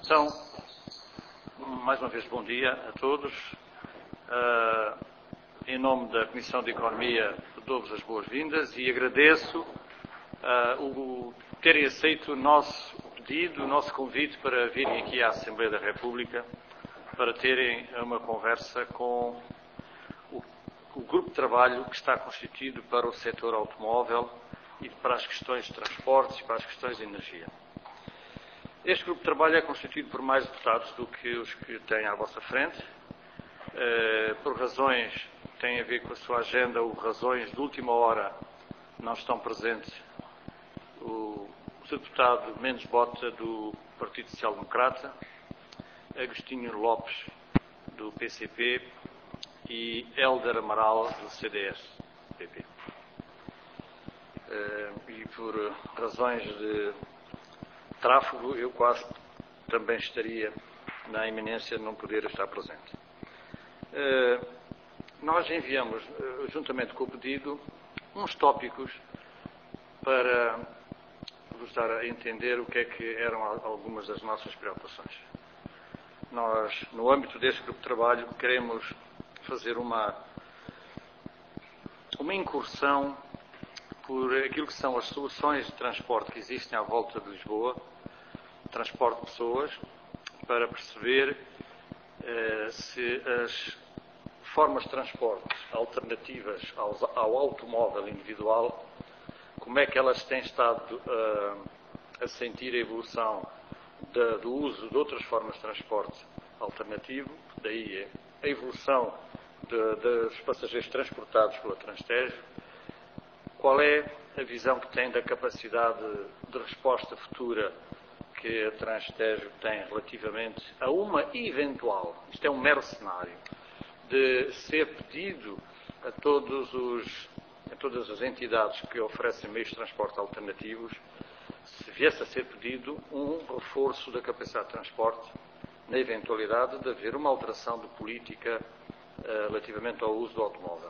Então, mais uma vez, bom dia a todos. Em nome da Comissão de Economia, dou-vos as boas-vindas e agradeço o terem aceito o nosso pedido, o nosso convite para virem aqui à Assembleia da República para terem uma conversa com o grupo de trabalho que está constituído para o setor automóvel e para as questões de transportes e para as questões de energia. Este grupo de trabalho é constituído por mais deputados do que os que têm à vossa frente, por razões que têm a ver com a sua agenda ou razões de última hora não estão presentes o Sr. Deputado Mendes Bota, do Partido Social Democrata, Agostinho Lopes, do PCP e Hélder Amaral, do CDS-PP. E por razões de tráfego, eu quase também estaria na iminência de não poder estar presente. Nós enviamos, juntamente com o pedido, uns tópicos para vos dar a entender o que é que eram algumas das nossas preocupações. Nós, no âmbito deste grupo de trabalho, queremos fazer uma incursão por aquilo que são as soluções de transporte que existem à volta de Lisboa, transporte de pessoas, para perceber se as formas de transporte alternativas ao automóvel individual, como é que elas têm estado a sentir a evolução do uso de outras formas de transporte alternativo, daí a evolução dos passageiros transportados pela Transtejo. Qual é a visão que tem da capacidade de resposta futura que a Transtejo tem relativamente a uma eventual, isto é um mero cenário, de ser pedido a todas as entidades que oferecem meios de transporte alternativos, se viesse a ser pedido um reforço da capacidade de transporte, na eventualidade de haver uma alteração de política relativamente ao uso do automóvel.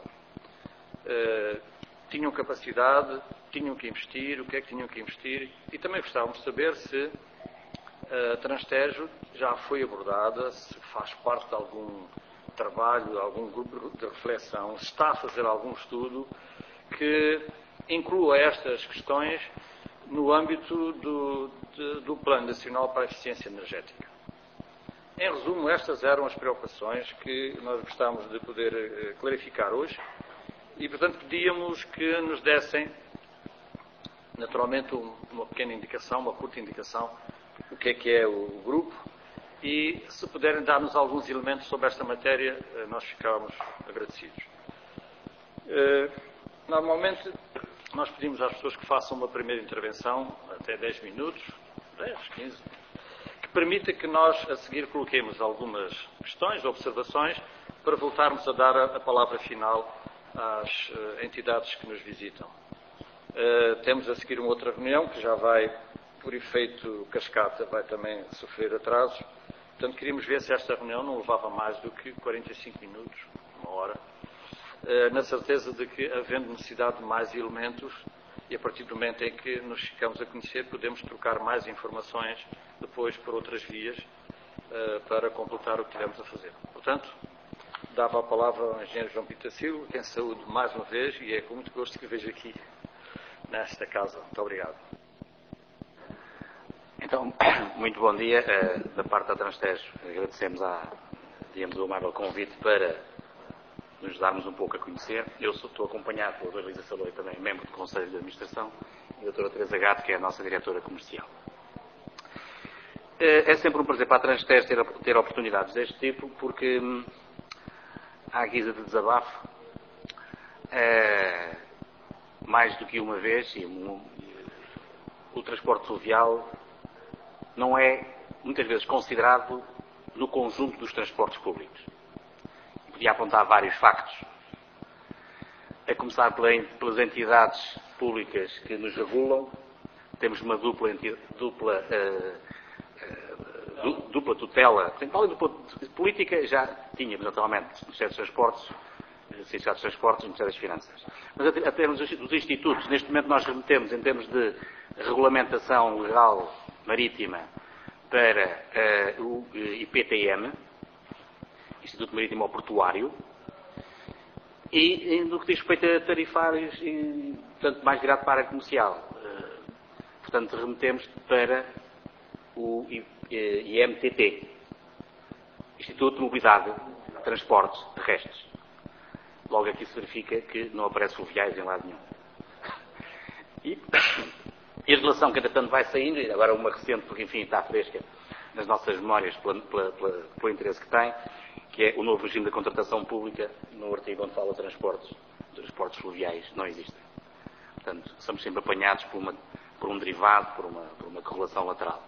Tinham capacidade, tinham que investir, o que é que tinham que investir, e também gostávamos de saber se a Transtejo já foi abordada, se faz parte de algum trabalho, algum grupo de reflexão, se está a fazer algum estudo que inclua estas questões no âmbito do Plano Nacional para a Eficiência Energética. Em resumo, estas eram as preocupações que nós gostávamos de poder clarificar hoje e, portanto, pedíamos que nos dessem, naturalmente, uma pequena indicação, uma curta indicação, o que é o grupo, e se puderem dar-nos alguns elementos sobre esta matéria, nós ficávamos agradecidos. Normalmente, nós pedimos às pessoas que façam uma primeira intervenção, até 10 minutos, 10, 15, que permita que nós, a seguir, coloquemos algumas questões, observações, para voltarmos a dar a palavra final às entidades que nos visitam. Temos a seguir uma outra reunião, que já vai, por efeito cascata, vai também sofrer atrasos. Portanto, queríamos ver se esta reunião não levava mais do que 45 minutos, uma hora, na certeza de que, havendo necessidade de mais elementos, e a partir do momento em que nos ficamos a conhecer, podemos trocar mais informações depois por outras vias para completar o que tivemos a fazer. Portanto, dava a palavra ao engenheiro João Pitacilo, quem saúde mais uma vez, e é com muito gosto que o vejo aqui nesta casa. Muito obrigado. Então, muito bom dia. Da parte da Transtejo, agradecemos o amável convite para nos darmos um pouco a conhecer. Eu estou acompanhado pela Dra. Elisa Saloio, também membro do Conselho de Administração, e a Dra. Teresa Gato, que é a nossa diretora comercial. É sempre um prazer para a Transtejo ter oportunidades deste tipo, porque, à guisa de desabafo, mais do que uma vez, o transporte fluvial não é, muitas vezes, considerado no conjunto dos transportes públicos. Podia apontar vários factos, a começar pelas entidades públicas que nos regulam. Temos uma dupla tutela. Além dupla política, já tínhamos, naturalmente, o Ministério dos Transportes, Sindicato dos Transportes e o Ministério das Finanças. Mas a termos dos institutos, neste momento nós remetemos, em termos de regulamentação legal marítima, para o IPTM, Instituto Marítimo Portuário, e no que diz respeito a tarifários, e, portanto, mais virado para a área comercial. Portanto, remetemos para o IMTT, Instituto de Mobilidade de Transportes Terrestres. Logo aqui se verifica que não aparece fluviais em lado nenhum. E a relação que, entretanto, vai saindo, e agora uma recente, porque, enfim, está fresca nas nossas memórias pelo interesse que tem, que é o novo regime da contratação pública, no artigo onde fala de transportes fluviais, não existem. Portanto, somos sempre apanhados por um derivado, por uma correlação lateral.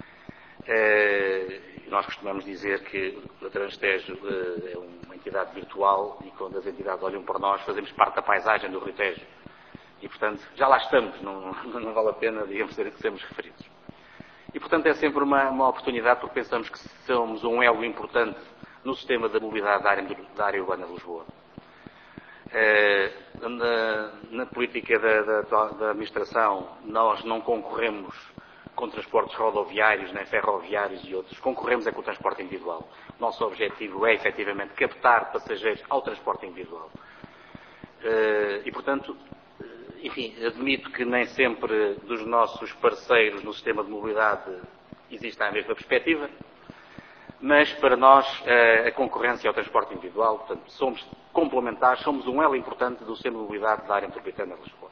Nós costumamos dizer que a Transtejo é uma entidade virtual e quando as entidades olham para nós fazemos parte da paisagem do Rio Tejo. E, portanto, já lá estamos, não vale a pena, digamos, sermos referidos. E, portanto, é sempre uma oportunidade porque pensamos que somos um elo importante no sistema da mobilidade da área urbana de Lisboa. Na política da administração, nós não concorremos com transportes rodoviários, nem ferroviários e outros. Concorremos com o transporte individual. Nosso objetivo é, efetivamente, captar passageiros ao transporte individual. E, portanto, enfim, admito que nem sempre dos nossos parceiros no sistema de mobilidade existe a mesma perspectiva, mas para nós a concorrência ao transporte individual, portanto, somos complementares, somos um elo importante do sistema de mobilidade da área metropolitana de Lisboa.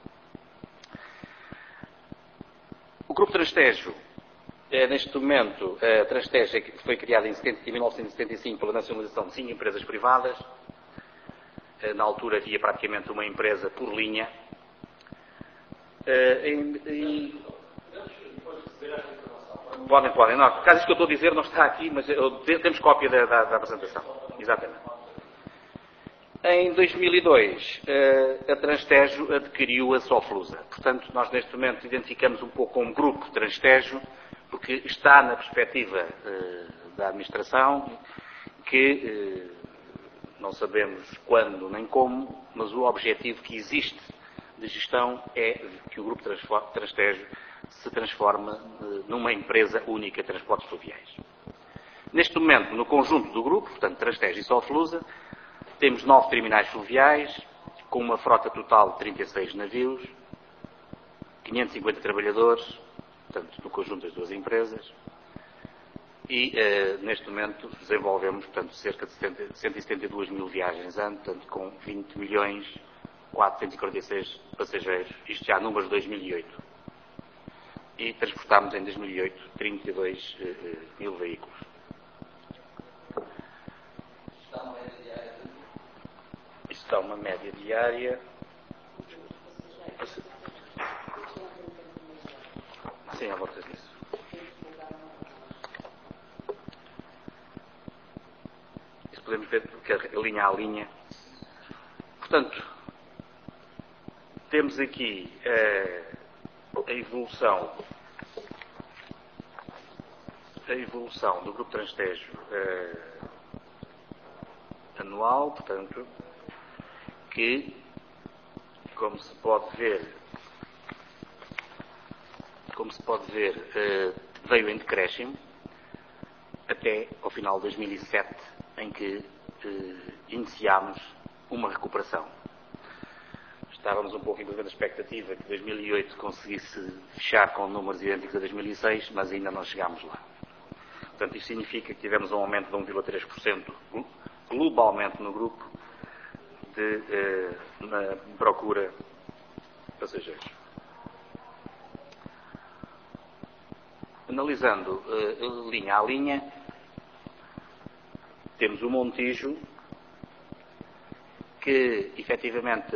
O Grupo Transtejo, neste momento, a Transtejo foi criada em 1975 pela nacionalização de 5 empresas privadas. Na altura havia praticamente uma empresa por linha. Podem. Não, por causa disso que eu estou a dizer não está aqui, mas temos cópia da apresentação. Exatamente. Em 2002, a Transtejo adquiriu a Soflusa. Portanto, nós neste momento identificamos um pouco como Grupo Transtejo, porque está na perspectiva da administração, que não sabemos quando nem como, mas o objetivo que existe de gestão é que o Grupo Transtejo se transforme numa empresa única de transportes fluviais. Neste momento, no conjunto do grupo, portanto, Transtejo e Soflusa, temos 9 terminais fluviais, com uma frota total de 36 navios, 550 trabalhadores, portanto, no conjunto das duas empresas, e neste momento desenvolvemos, portanto, cerca de 172 mil viagens ano, portanto, com 20 milhões 446 passageiros, isto já números de 2008. E transportámos em 2008 32 mil veículos. Isto dá uma média diária. Sim, à volta disso. Isso podemos ver linha a linha. Portanto, temos aqui a evolução do Grupo Transtejo anual, portanto, que, como se pode ver, veio em decréscimo até ao final de 2007, em que iniciámos uma recuperação. Estávamos um pouco, inclusive, na expectativa que 2008 conseguisse fechar com números idênticos a 2006, mas ainda não chegámos lá. Portanto, isto significa que tivemos um aumento de 1,3% globalmente no grupo na procura de passageiros. Analisando linha a linha, temos o Montijo, que efetivamente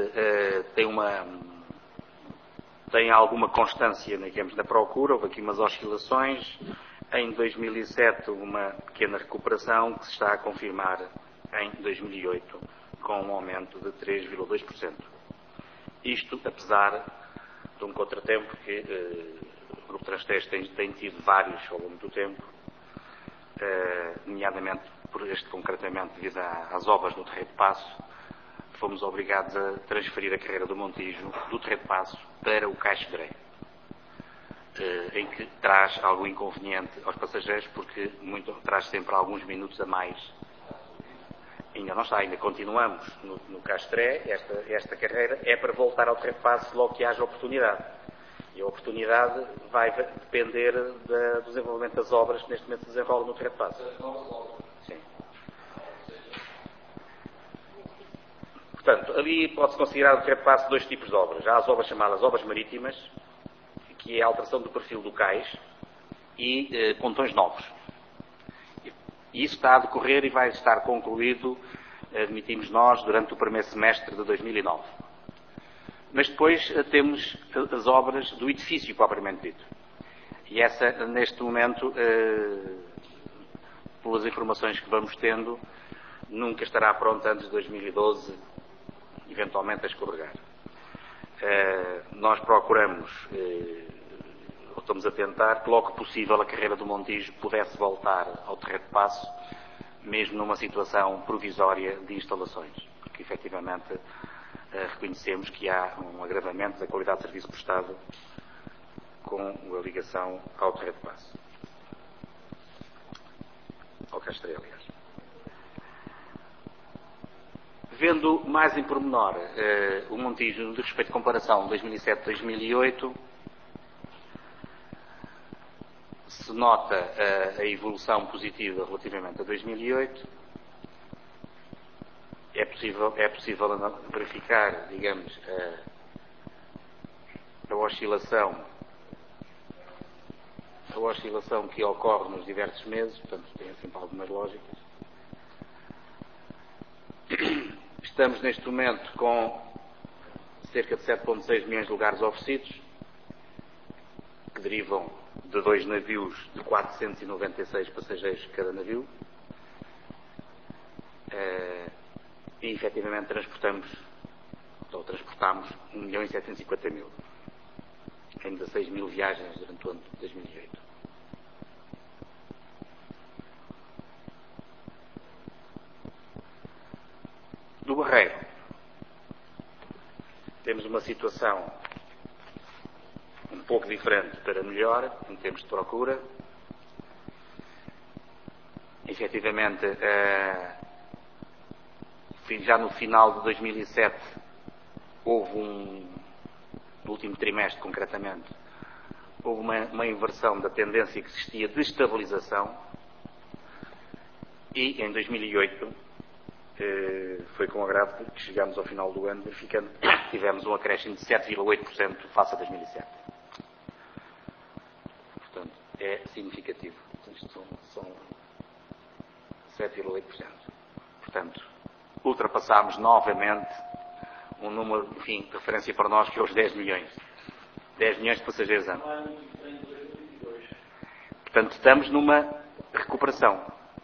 tem alguma constância, digamos, na procura. Houve aqui umas oscilações. Em 2007, uma pequena recuperação que se está a confirmar em 2008, com um aumento de 3,2%. Isto, apesar de um contratempo que o Grupo Transtejo tem tido vários ao longo do tempo, nomeadamente por este concretamente devido às obras do Terreiro de Paço, fomos obrigados a transferir a carreira do Montijo do Terreiro de Paço para o Caixo de Dré. em que traz algum inconveniente aos passageiros, porque traz sempre alguns minutos a mais. Ainda não está, ainda continuamos no Castré. Esta carreira é para voltar ao Trepasse logo que haja oportunidade. E a oportunidade vai depender do desenvolvimento das obras que neste momento se desenrolam no Trepasse. Sim. Portanto, ali pode-se considerar o Trepasse dois tipos de obras. Há as obras chamadas obras marítimas, que é a alteração do perfil do cais, e pontões novos. E isso está a decorrer e vai estar concluído, admitimos nós, durante o primeiro semestre de 2009. Mas depois temos as obras do edifício propriamente dito. E essa, neste momento, pelas informações que vamos tendo, nunca estará pronta antes de 2012, eventualmente a escorregar. Nós procuramos, ou estamos a tentar, que logo que possível a carreira do Montijo pudesse voltar ao terreno de passo, mesmo numa situação provisória de instalações, porque efetivamente reconhecemos que há um agravamento da qualidade de serviço prestado com a ligação ao terreno de passo. Ao Castré, aliás. Vendo mais em pormenor o Montijo de respeito à comparação 2007-2008, se nota a evolução positiva relativamente a 2008. É possível verificar, digamos, a oscilação que ocorre nos diversos meses, portanto tem sempre algumas lógicas. Estamos neste momento com cerca de 7,6 milhões de lugares oferecidos, que derivam de 2 navios de 496 passageiros cada navio. E efetivamente transportámos 1.750.000 em 16 mil viagens durante o ano de 2008. Do Barreiro, temos uma situação um pouco diferente para melhor, em termos de procura. Efetivamente, já no final de 2007, houve no último trimestre concretamente, houve uma inversão da tendência que existia de estabilização, e em 2008 foi com agravo que chegámos ao final do ano, verificando que tivemos um acréscimo de 7,8% face a 2007. Portanto, é significativo. Isto são 7,8%. Portanto, ultrapassámos novamente um número, enfim, de referência para nós, que é os 10 milhões. 10 milhões de passageiros ano. Portanto, estamos numa recuperação.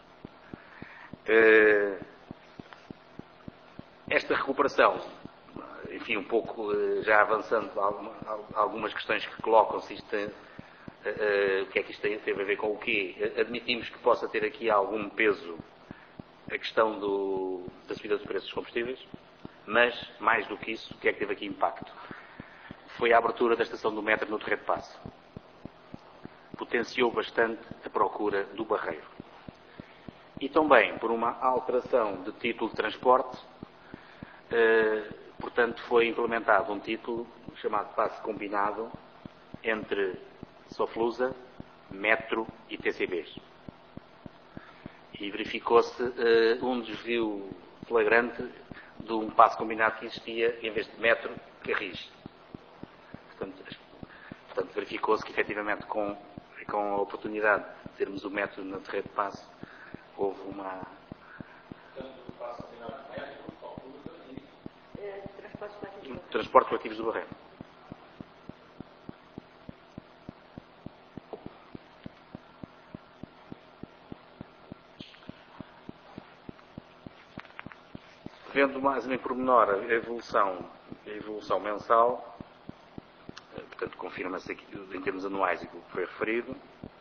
Esta recuperação, enfim, um pouco já avançando algumas questões que colocam-se, o que é que isto teve a ver com o quê? Admitimos que possa ter aqui algum peso a questão da subida dos preços dos combustíveis, mas, mais do que isso, o que é que teve aqui impacto? Foi a abertura da estação do metro no Terreiro de Paço. Potenciou bastante a procura do Barreiro. E também por uma alteração de título de transporte, portanto, foi implementado um título chamado passe combinado entre Soflusa, Metro e TCBs. E verificou-se um desvio flagrante de um passe combinado que existia, em vez de Metro, Carris. Portanto verificou-se que, efetivamente, com a oportunidade de termos o Metro no Terreiro de Paço, houve uma... Transportes coletivos do Barreiro. Vendo mais em pormenor a evolução mensal, portanto, confirma-se aqui em termos anuais aquilo que foi referido.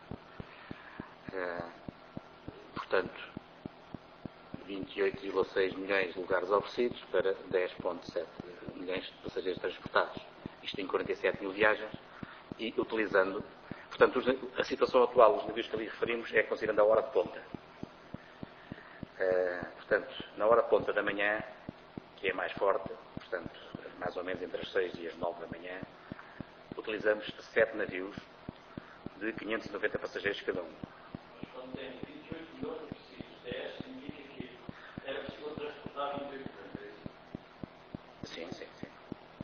Portanto, 28,6 milhões de lugares oferecidos para 10,7 milhões de passageiros transportados. Isto em 47 mil viagens, e utilizando. Portanto, a situação atual dos navios que ali referimos é considerando a hora de ponta. Portanto, na hora de ponta da manhã, que é mais forte, portanto, mais ou menos entre as 6 e as 9 da manhã, utilizamos 7 navios de 590 passageiros cada um. Mas quando tem 28 milhões de precisos, 10, significa que era possível transportar 28 milhões, é isso? Sim, sim, sim.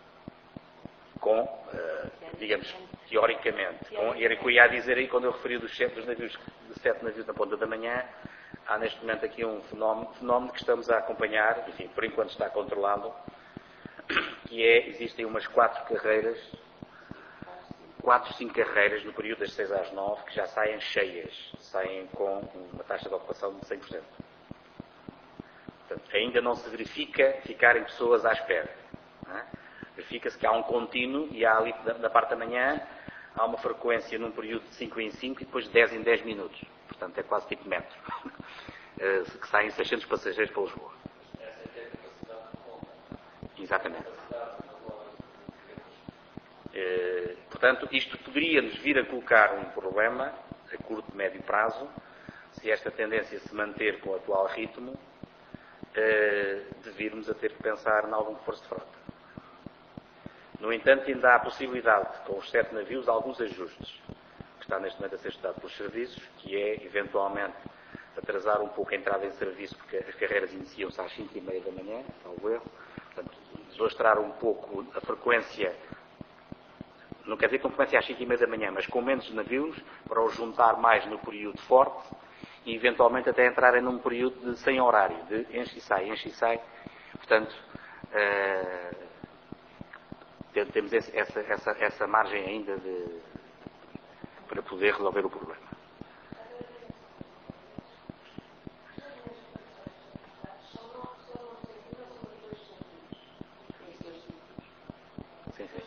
Com, digamos, teoricamente, era o que eu ia dizer aí quando eu referi dos 7 navios na ponta da manhã. Há neste momento aqui um fenómeno que estamos a acompanhar, enfim, por enquanto está controlado, que existem umas 4, 5 carreiras no período das 6 às 9 que já saem cheias, saem com uma taxa de ocupação de 100%. Portanto, ainda não se verifica ficarem pessoas à espera. Não é? Verifica-se que há um contínuo e há ali, na parte da manhã, há uma frequência num período de 5 em 5 e depois de 10 em 10 minutos. Portanto, é quase tipo metro. Que saem 600 passageiros para Lisboa. Essa é a capacidade de conta. Exatamente. Portanto, isto poderia-nos vir a colocar um problema a curto e médio prazo, se esta tendência se manter com o atual ritmo, de virmos a ter que pensar em algum reforço de frota. No entanto, ainda há a possibilidade, com os 7 navios, de alguns ajustes, que está neste momento a ser estudado pelos serviços, que é, eventualmente, atrasar um pouco a entrada em serviço, porque as carreiras iniciam-se às 5h30 da manhã, salvo erro. Portanto, deslastrar um pouco a frequência, não quer dizer com frequência às 5h30 da manhã, mas com menos navios, para os juntar mais no período forte e, eventualmente, até entrarem num período de sem horário, de enche e sai. Portanto, temos essa margem ainda para poder resolver o problema. Sim, sim.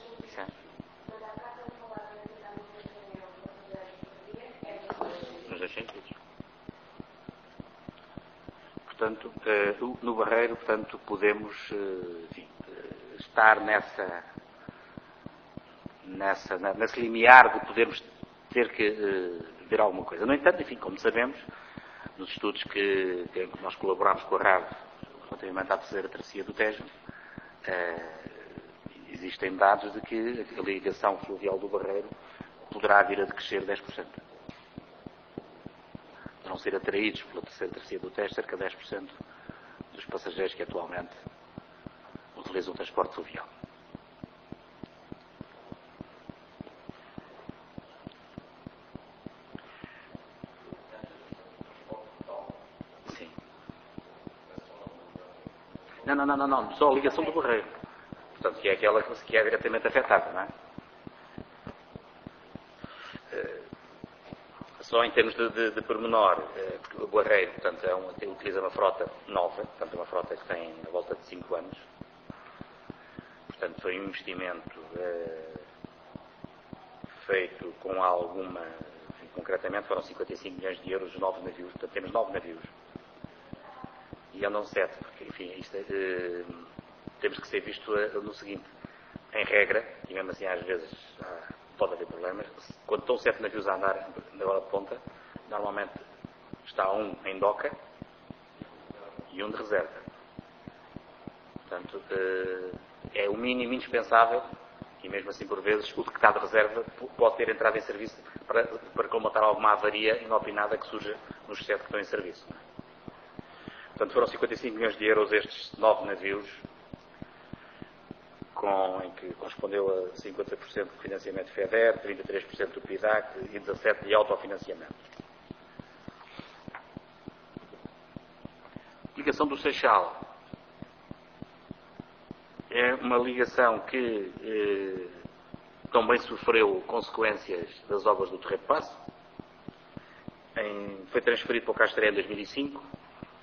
Nos dois sentidos. Portanto, no Barreiro, portanto, podemos estar nesse limiar de podermos ter que ver alguma coisa. No entanto, enfim, como sabemos, nos estudos que nós colaboramos com a RAV relativamente à terceira travessia do Tejo, existem dados de que a ligação fluvial do Barreiro poderá vir a decrescer 10%. Vão ser atraídos pela terceira travessia do Tejo cerca de 10% dos passageiros que atualmente utilizam o transporte fluvial. Sim. Não. Só a ligação do Barreiro. Portanto, que é aquela que é diretamente afetada, não é? Só em termos de pormenor, o Barreiro, portanto, utiliza uma frota nova, portanto, é uma frota que tem a volta de 5 anos. Portanto, foi um investimento feito com alguma, enfim, concretamente foram 55 milhões de euros, 9 navios, portanto, temos 9 navios. E andam 7, porque, enfim, isto temos que ser visto no seguinte, em regra, e mesmo assim às vezes pode haver problemas, quando estão 7 navios a andar na hora de ponta, normalmente está um em doca e um de reserva. Portanto, é o mínimo indispensável, e mesmo assim por vezes o que está de reserva pode ter entrado em serviço para colmatar alguma avaria inopinada que surja nos 7 que estão em serviço. Portanto, foram 55 milhões de euros estes 9 navios, em que correspondeu a 50% do financiamento FEDER, 33% do PIDAC e 17% de autofinanciamento. Ligação do Seixal. É uma ligação que também sofreu consequências das obras do Terreiro Paço. Foi transferido para o Castré em 2005.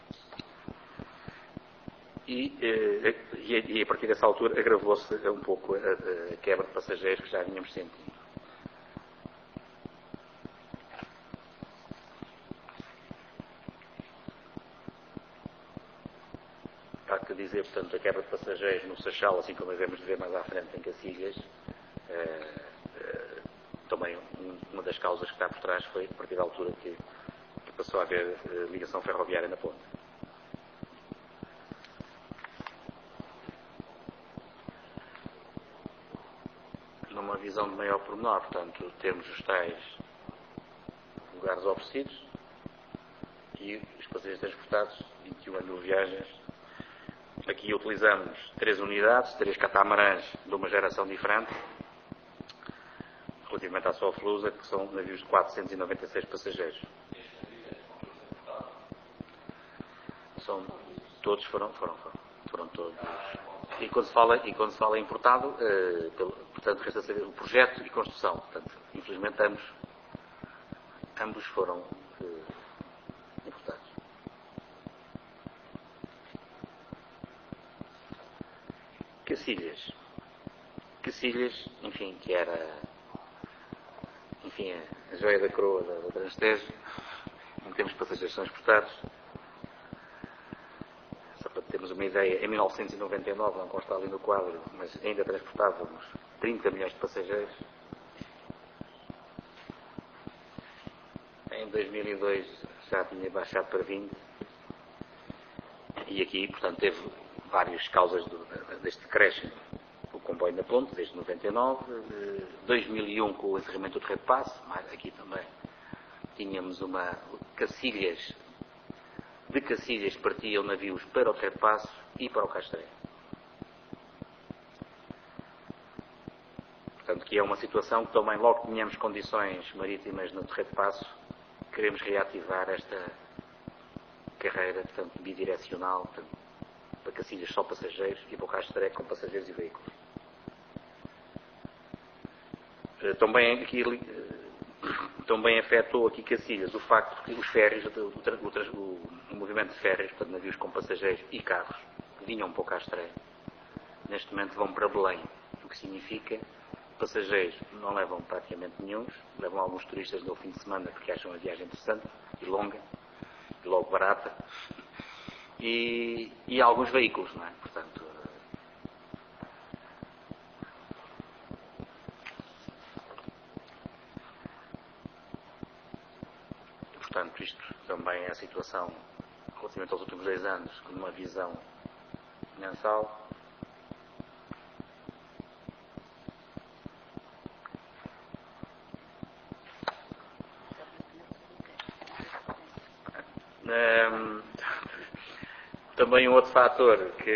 E a partir dessa altura agravou-se um pouco a quebra de passageiros que já vínhamos sentindo. Há que dizer, portanto, a quebra de passageiros no Seixal, assim como devemos ver mais à frente em Cacilhas, das causas que está por trás foi a partir da altura que passou a haver ligação ferroviária na ponte. Numa visão de maior pormenor, portanto, temos os tais lugares oferecidos e os passageiros transportados, 21 mil viagens. Aqui utilizamos 3 unidades, 3 catamarãs de uma geração diferente, relativamente à Soflusa, que são navios de 496 passageiros. Todos foram todos. E quando se fala em importado, portanto, resta saber o projeto e construção. Portanto, infelizmente, ambos foram importados. Cacilhas, enfim, que era, enfim, a joia da coroa da Transtejo, em termos de passageiros transportados. Só para termos uma ideia, em 1999, não consta ali no quadro, mas ainda transportávamos 30 milhões de passageiros. Em 2002 já tinha baixado para 20. E aqui, portanto, teve várias causas deste decréscimo. O comboio na ponte, desde 99. 2001, com o encerramento do Terreiro de Paço, mas aqui também tínhamos de Cacilhas partiam navios para o Terreiro de Paço e para o Castreio. Portanto, que é uma situação que também, logo que tínhamos condições marítimas no Terreiro de Paço, queremos reativar esta carreira, portanto, bidirecional, portanto, para Cacilhas só passageiros e para o Castreio com passageiros e veículos. Também afetou aqui Cacilhas o facto de que os férreos, o movimento de férreos, portanto, navios com passageiros e carros, que vinham para o Castreio, neste momento vão para Belém, o que significa que passageiros não levam praticamente nenhum, levam alguns turistas no fim de semana porque acham a viagem interessante e longa, e logo barata, e alguns veículos, não é? Portanto, isto também é a situação relativamente aos últimos 10 anos, numa visão mensal. Também um outro fator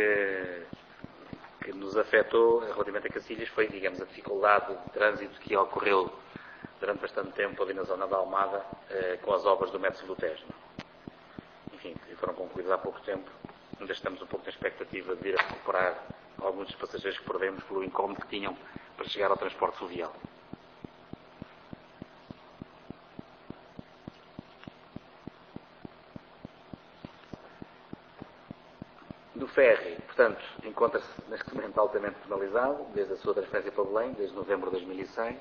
que nos afetou relativamente a Cacilhas foi, digamos, a dificuldade de trânsito que ocorreu durante bastante tempo ali na zona da Almada com as obras do Metro do Tejo. Enfim, que foram concluídas há pouco tempo. Ainda estamos um pouco na expectativa de ir a recuperar alguns dos passageiros que perdemos pelo incómodo que tinham para chegar ao transporte fluvial. Do ferry, portanto, encontra-se neste momento altamente penalizado, desde a sua transferência para Belém, desde novembro de 2006.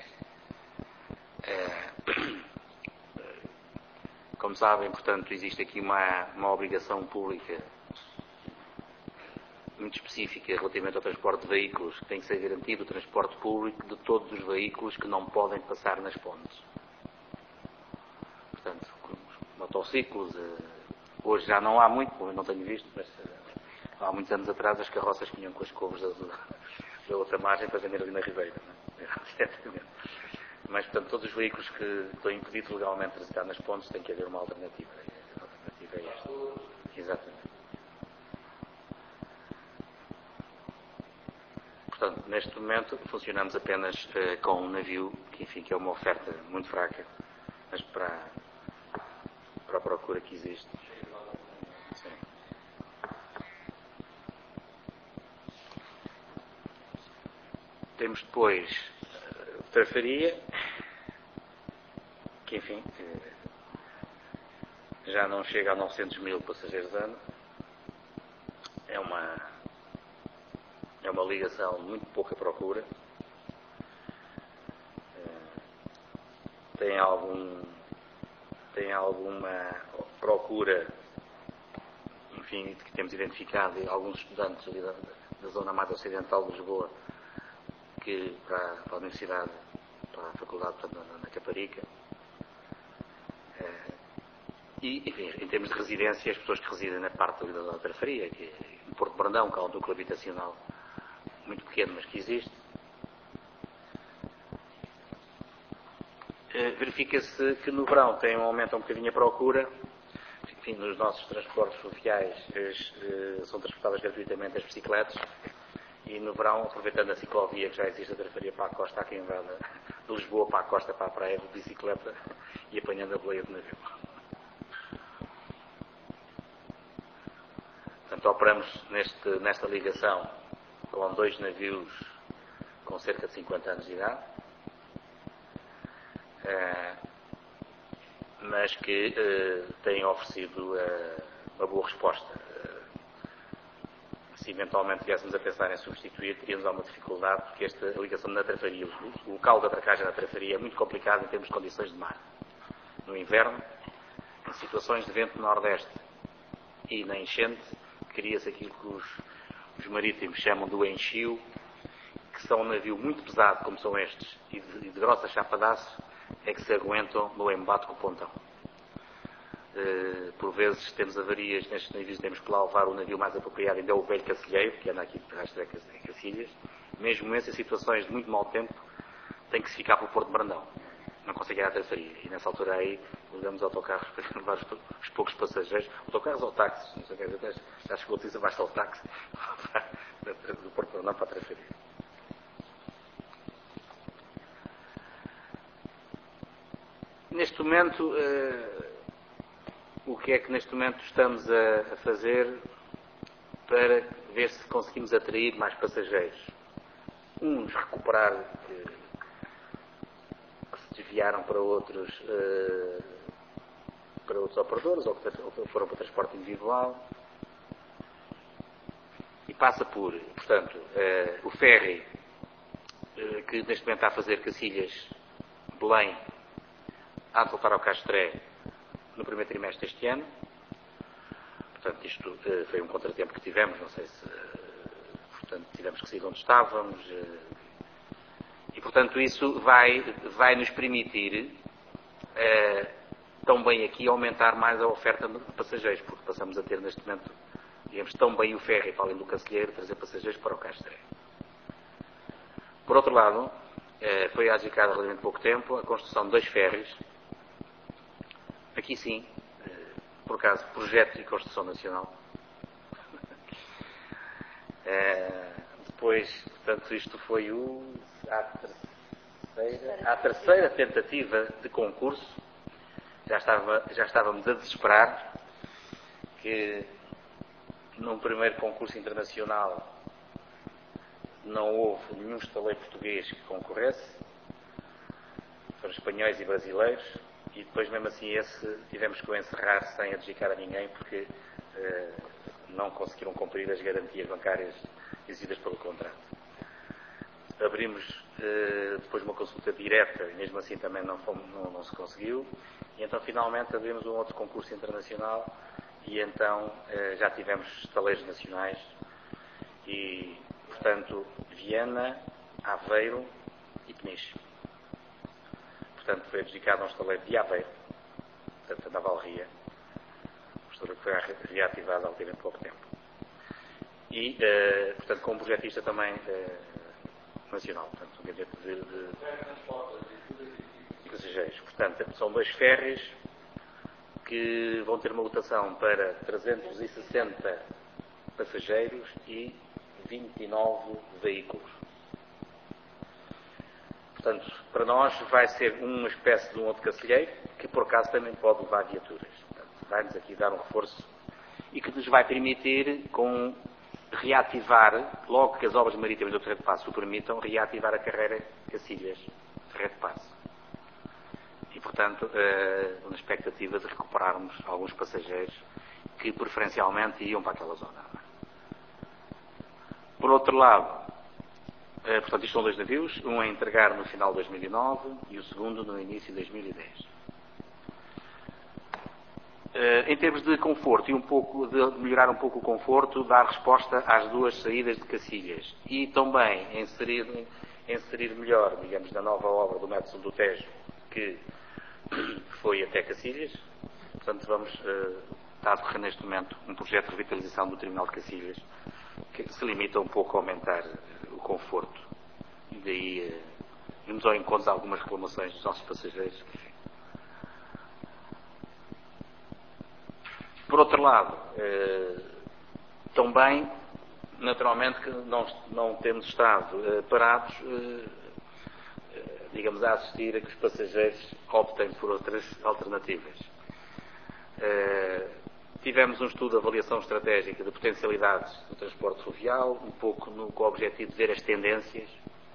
Como sabem, portanto, existe aqui uma obrigação pública muito específica relativamente ao transporte de veículos, que tem que ser garantido o transporte público de todos os veículos que não podem passar nas pontes. Portanto, motociclos, hoje já não há muito, eu não tenho visto, mas há muitos anos atrás as carroças vinham com as couves da outra margem para vender ali na Ribeira, não é? Mas, portanto, todos os veículos que estão impedidos legalmente de transitar nas pontes tem que haver uma alternativa. A alternativa é esta. Exatamente. Portanto, neste momento funcionamos apenas com um navio, que enfim, que é uma oferta muito fraca, mas para a procura que existe. Sim. Temos depois Trafaria, que enfim, já não chega a 900 mil passageiros ano. É uma ligação muito pouca procura. Tem alguma procura, enfim, que temos identificado alguns estudantes ali da zona mais ocidental de Lisboa, que para a Universidade, para a Faculdade, portanto, na Caparica, E, enfim, em termos de residência, as pessoas que residem na parte da Trafaria, que é em Porto de Brandão, que é um núcleo habitacional muito pequeno, mas que existe, verifica-se que no verão aumenta um bocadinho a procura. Enfim, nos nossos transportes fluviais são transportadas gratuitamente as bicicletas e no verão, aproveitando a ciclovia que já existe a Trafaria para a costa, há quem vá de Lisboa para a costa, para a praia, de bicicleta e apanhando a boleia de navio. Portanto, operamos nesta ligação com 2 navios com cerca de 50 anos de idade, mas que têm oferecido uma boa resposta. Se eventualmente viéssemos a pensar em substituir, teríamos alguma dificuldade, porque esta ligação na Trafaria, o local da atracagem na Trafaria é muito complicado em termos de condições de mar. No inverno, em situações de vento nordeste e na enchente, cria-se aquilo que os marítimos chamam do enchio, que são um navio muito pesado, como são estes, e de grossa chapa de aço, é que se aguentam no embate com o pontão. Por vezes temos avarias nestes navios, temos que lá levar o navio mais apropriado, ainda é o velho cacilheiro, que anda aqui de rastro em Cacilhas. Mesmo em situações de muito mau tempo, tem que se ficar para o Porto de Brandão. Não consegue ir à Trafaria. E nessa altura aí, usamos autocarros para levar os poucos passageiros. Autocarros ou táxis, não sei o que, já chegou a dizer, basta o táxi do Porto de Brandão para a Trafaria. Neste momento, o que é que neste momento estamos a fazer para ver se conseguimos atrair mais passageiros? Uns recuperar que se desviaram para outros operadores ou que foram para o transporte individual. E passa por, portanto, o ferry que neste momento está a fazer Cacilhas-Belém, há de voltar ao Castré no primeiro trimestre deste ano. Portanto, isto foi um contratempo que tivemos, não sei se... Portanto, tivemos que sair de onde estávamos. E, portanto, isso vai nos permitir, tão bem aqui, aumentar mais a oferta de passageiros, porque passamos a ter, neste momento, digamos, tão bem o ferry, para além do Cacilheiro, trazer passageiros para o Castré. Por outro lado, foi adjudicado há relativamente pouco tempo a construção de 2 ferries. Aqui sim, por acaso, projeto e construção nacional. Depois, portanto, isto foi a terceira tentativa de concurso. Já estávamos a desesperar que num primeiro concurso internacional não houve nenhum estaleiro português que concorresse. Foram espanhóis e brasileiros. E depois, mesmo assim, tivemos que o encerrar sem adjudicar a ninguém, porque não conseguiram cumprir as garantias bancárias exigidas pelo contrato. Abrimos depois uma consulta direta, e mesmo assim também não se conseguiu. E então, finalmente, abrimos um outro concurso internacional, e então já tivemos estaleiros nacionais, e, portanto, Viana, Aveiro e Peniche. Portanto, foi adjudicado a um estaleiro de Aveiro, portanto, na Valria, um estaleiro que foi reativado há relativamente pouco tempo. E, portanto, com um projetista também nacional, portanto, um gabinete de passageiros. Portanto, são 2 ferries que vão ter uma lotação para 360 passageiros e 29 veículos. Portanto, para nós vai ser uma espécie de um outro cacilheiro, que por acaso também pode levar viaturas. Portanto, vai-nos aqui dar um reforço e que nos vai permitir reativar, logo que as obras marítimas do Terreiro de Paço o permitam, reativar a carreira Cacilhas Terreiro de Paço. E, portanto, na expectativa de recuperarmos alguns passageiros que preferencialmente iam para aquela zona. Por outro lado, portanto, isto são 2 navios, um a entregar no final de 2009 e o segundo no início de 2010. Em termos de conforto e de melhorar um pouco o conforto, dar resposta às 2 saídas de Cacilhas e também inserir melhor, digamos, na nova obra do Método do Tejo, que foi até Cacilhas, portanto, está a decorrer neste momento um projeto de revitalização do Terminal de Cacilhas que se limita um pouco a aumentar o conforto. E daí vimos ao encontro de algumas reclamações dos nossos passageiros. Por outro lado, também, naturalmente, que não temos estado parados, digamos, a assistir a que os passageiros optem por outras alternativas. Tivemos um estudo de avaliação estratégica de potencialidades do transporte fluvial, um pouco com o objetivo de ver as tendências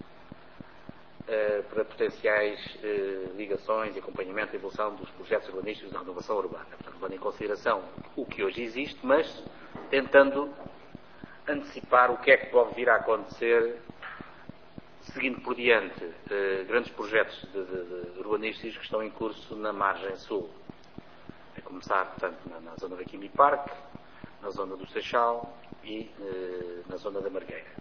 para potenciais ligações e acompanhamento da evolução dos projetos urbanísticos de renovação urbana. Portanto, levando em consideração o que hoje existe, mas tentando antecipar o que é que pode vir a acontecer, seguindo por diante grandes projetos de urbanísticos que estão em curso na margem sul. A começar, portanto, na zona da Quimi Parque, na zona do Seixal e na zona da Margueira.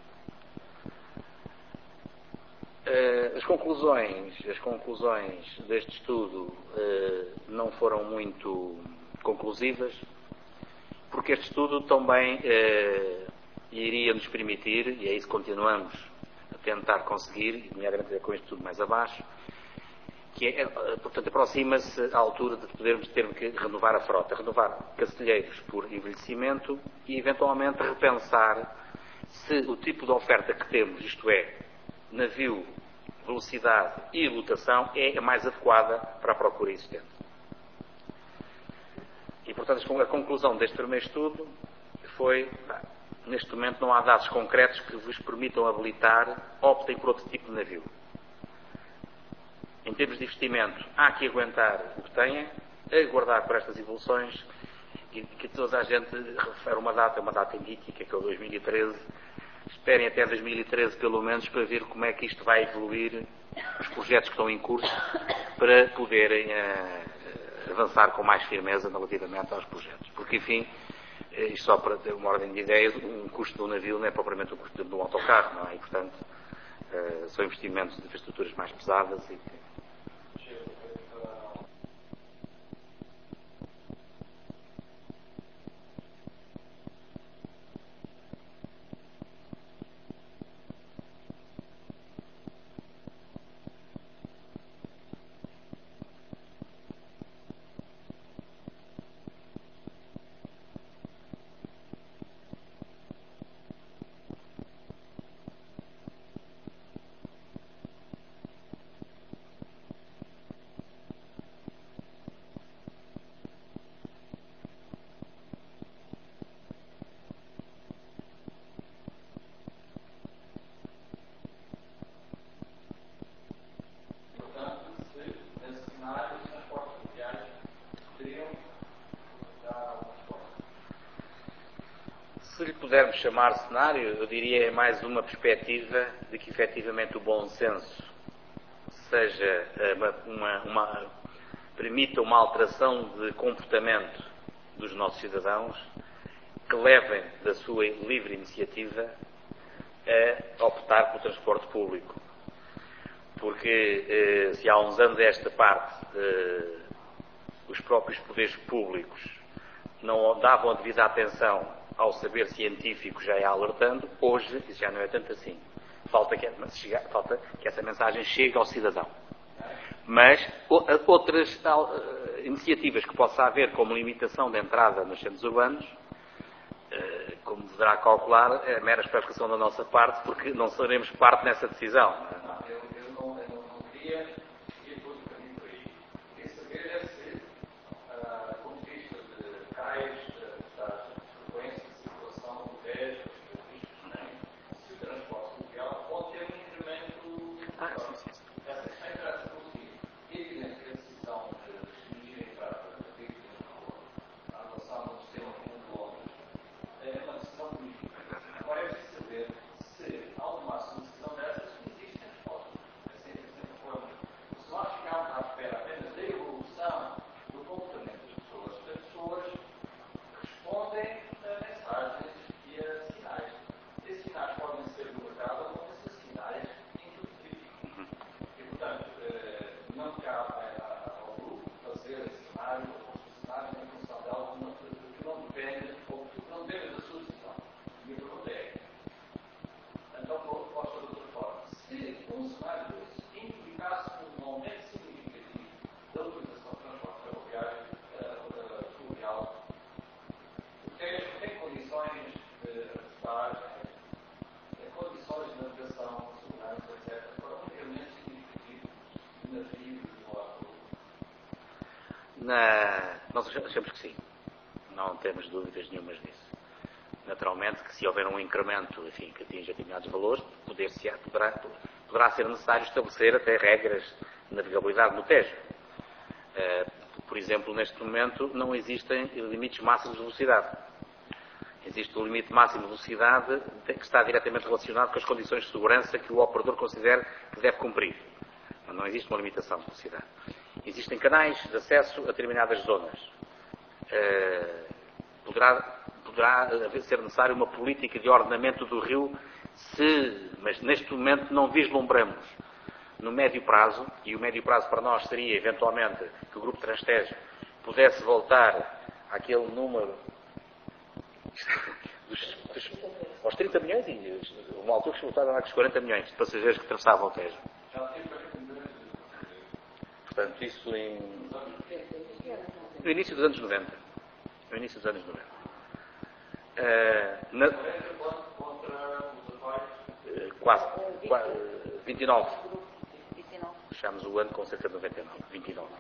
As conclusões deste estudo não foram muito conclusivas, porque este estudo também iria nos permitir, e é isso que continuamos a tentar conseguir, nomeadamente com este estudo mais abaixo, que portanto, aproxima-se a altura de podermos ter que renovar a frota, renovar cacilheiros por envelhecimento e, eventualmente, repensar se o tipo de oferta que temos, isto é, navio, velocidade e lotação, é a mais adequada para a procura existente. E, portanto, a conclusão deste primeiro estudo foi, neste momento não há dados concretos que vos permitam habilitar, optem por outro tipo de navio. Em termos de investimento, há que aguentar o que têm, aguardar por estas evoluções, e que toda a gente refere uma data mítica, que é o 2013. Esperem até 2013, pelo menos, para ver como é que isto vai evoluir, os projetos que estão em curso, para poderem avançar com mais firmeza relativamente aos projetos. Porque, enfim, isto só para ter uma ordem de ideias, um custo de um navio não é propriamente o custo de um autocarro, não é? E, portanto, são investimentos de infraestruturas mais pesadas e se lhe pudermos chamar cenário, eu diria é mais uma perspectiva de que efetivamente o bom senso seja permita uma alteração de comportamento dos nossos cidadãos que levem da sua livre iniciativa a optar pelo transporte público. Porque se há uns anos esta parte os próprios poderes públicos não davam a devida atenção ao saber científico já é alertando, hoje isso já não é tanto assim. Falta que essa mensagem chegue ao cidadão. Mas outras iniciativas que possa haver, como limitação de entrada nos centros urbanos, como deverá calcular, é mera especulação da nossa parte, porque não seremos parte nessa decisão. Eu não queria ir por um caminho por aí. Queria saber é se, do ponto de vista de cais, das frequências de circulação, do BES, dos riscos que tem, se o transporte fluvial pode ter um incremento. Sem interesse por si. É evidente que a decisão de restringir a entrada de veículos na relação do sistema com Londres é uma decisão política. Agora é preciso saber se, ao tomar-se uma decisão dessas, existe resposta. É sempre forma. Se nós ficarmos à espera apenas da evolução do comportamento das pessoas, as pessoas respondem a mensagens e a sinais. Esses sinais podem ser do mercado ou podem ser sinais intuitivos. E, portanto, não cabe ao grupo fazer cenário ou construir cenário Nós achamos que sim. Não temos dúvidas nenhumas disso. Naturalmente que se houver um incremento, enfim, que atinja determinados valores, poderá ser necessário estabelecer até regras de navegabilidade no Tejo. Por exemplo, neste momento não existem limites máximos de velocidade. Existe um limite máximo de velocidade que está diretamente relacionado com as condições de segurança que o operador considera que deve cumprir. Não existe uma limitação de velocidade. Existem canais de acesso a determinadas zonas. Poderá ser necessária uma política de ordenamento do rio mas neste momento não vislumbramos no médio prazo, e o médio prazo para nós seria eventualmente que o Grupo Transtejo pudesse voltar àquele número aos 30 milhões e uma altura que se voltaram lá com os 40 milhões de passageiros que atravessavam o Tejo. Portanto, isso no início dos anos 90. No início dos anos 90. Quase 29. Fechamos o ano com cerca de 99. 29.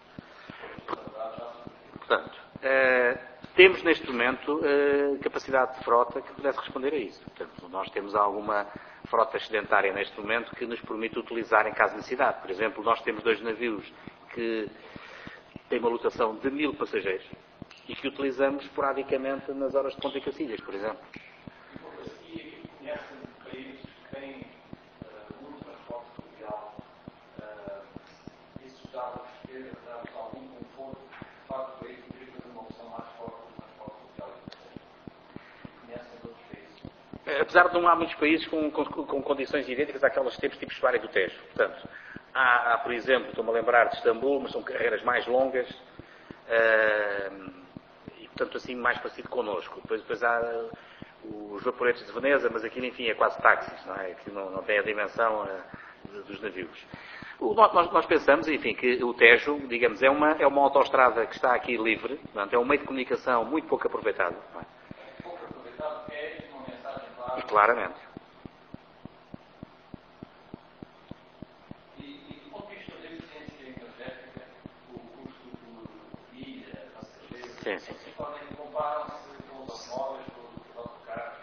Portanto, temos neste momento capacidade de frota que pudesse responder a isso. Portanto, nós temos alguma frota excedentária neste momento que nos permite utilizar em caso de necessidade. Por exemplo, nós temos 2 navios que têm uma lotação de 1000 passageiros e que utilizamos esporadicamente nas horas de Ponta e Cacilhas, por exemplo. E conhecem países que têm muito transporte fluvial, isso dá-vos algum conforto, de facto, o país poderia fazer uma opção mais forte do transporte fluvial? Conhecem outros países? Apesar de não há muitos países com condições idênticas àquelas que temos, tipo estuário do Tejo. Portanto, há, por exemplo, estou-me a lembrar de Istambul, mas são carreiras mais longas, e, portanto, assim, mais parecido connosco. Depois há os vaporetes de Veneza, mas aquilo, enfim, é quase táxis, não é? Aquilo não tem a dimensão dos navios. Nós pensamos, enfim, que o Tejo, digamos, é uma autoestrada que está aqui livre, portanto, é um meio de comunicação muito pouco aproveitado. Não é? Pouco aproveitado é uma mensagem clara. E claramente. E do ponto de vista da eficiência energética, o custo por milha, passageiro, Sim. comparam-se com os automóveis, com os autocarros?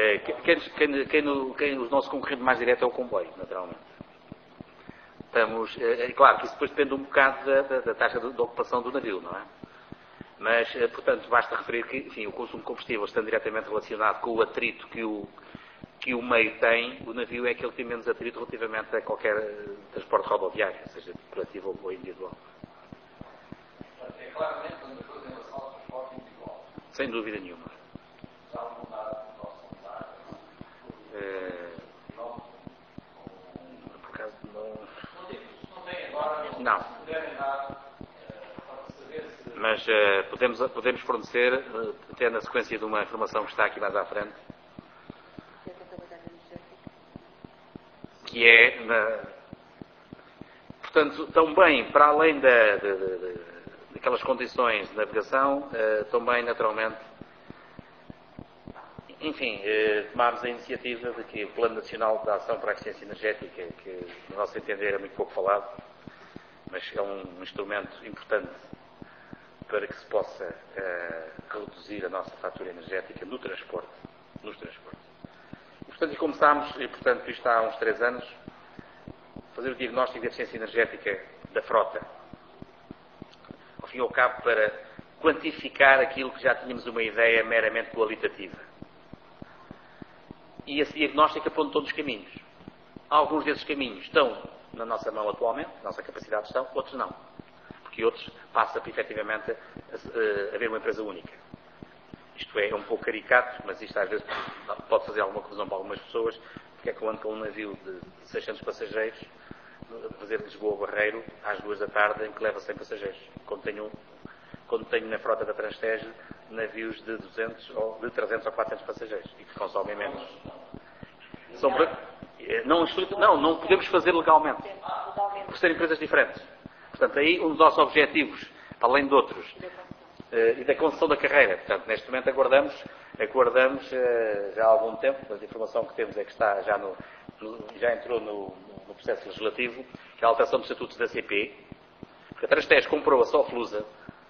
O nosso concorrente mais direto é o comboio, naturalmente. É claro que isso depois depende um bocado da taxa de ocupação do navio, não é? Mas, portanto, basta referir que, enfim, o consumo de combustível estando diretamente relacionado com o atrito que o meio tem, o navio é aquele que tem menos atrito relativamente a qualquer transporte rodoviário, seja corporativo ou individual. É claramente uma coisa em relação ao transporte individual. Sem dúvida nenhuma. Já algum dado que possam dar? Por acaso não. Não tem agora? Não. Puderem dar para saber se... Mas podemos fornecer, até na sequência de uma informação que está aqui mais à frente, que é, portanto, também, para além daquelas condições de navegação, também, naturalmente, enfim, tomámos a iniciativa de que o Plano Nacional de Ação para a Eficiência Energética, que, no nosso entender, é muito pouco falado, mas é um instrumento importante para que se possa reduzir a nossa fatura energética nos transportes. E, portanto, começámos, isto está há uns 3 anos, a fazer o diagnóstico de eficiência energética da frota. Ao fim e ao cabo, para quantificar aquilo que já tínhamos uma ideia meramente qualitativa. E esse diagnóstico apontou nos caminhos. Alguns desses caminhos estão na nossa mão atualmente, na nossa capacidade estão, outros não. Porque outros passa efetivamente a haver uma empresa única. Isto é um pouco caricato, mas isto às vezes pode fazer alguma confusão para algumas pessoas, porque é que eu ando com um navio de 600 passageiros, fazer de Lisboa ao Barreiro às 2 da tarde, em que leva 100 passageiros. Quando tenho na frota da Transtejo navios de 200 ou de 300 ou 400 passageiros e que consomem menos. Não podemos fazer legalmente, por serem empresas diferentes. Portanto, aí um dos nossos objetivos, além de outros, e da concessão da carreira. Portanto, neste momento aguardamos já há algum tempo, mas a informação que temos é que está já entrou no processo legislativo, que é a alteração dos estatutos da CP, porque a Transtejo comprou a Soflusa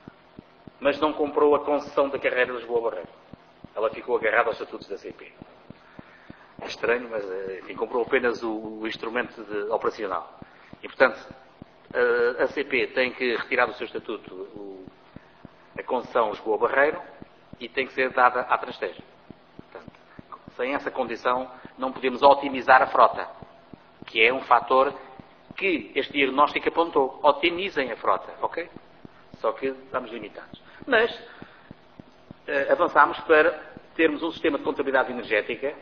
mas não comprou a concessão da carreira Lisboa-Barreiro. Ela ficou agarrada aos estatutos da CP. É estranho, mas enfim, comprou apenas o instrumento operacional. E, portanto, a CP tem que retirar do seu estatuto a concessão Lisboa-Barreiro e tem que ser dada à Transteja. Portanto, sem essa condição, não podemos otimizar a frota, que é um fator que este diagnóstico apontou. Otimizem a frota, ok? Só que estamos limitados. Mas avançámos para termos um sistema de contabilidade energética